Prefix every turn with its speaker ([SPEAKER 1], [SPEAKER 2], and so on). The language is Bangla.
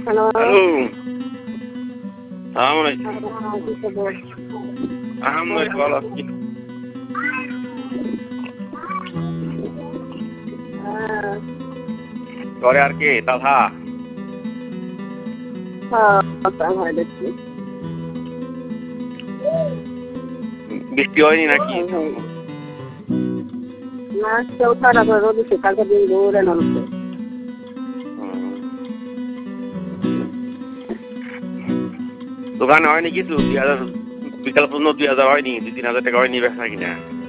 [SPEAKER 1] হ্যালো।
[SPEAKER 2] হ্যালো। আসসালামু আলাইকুম। আলহামদুলিল্লাহ ভালো আছি। ঘরে আর কে? তালহা? বৃষ্টি হয়নি নাকি?
[SPEAKER 1] না, কেউ ছাড়া রোদ উঠে কালকে দিন ঘুরে নামছে।
[SPEAKER 2] দোকানে হয়নি কিছু? 2000 বিকাল পর্যন্ত 2000 হয়নি? 2-3000 টাকা হয়নি বেচা কিনা?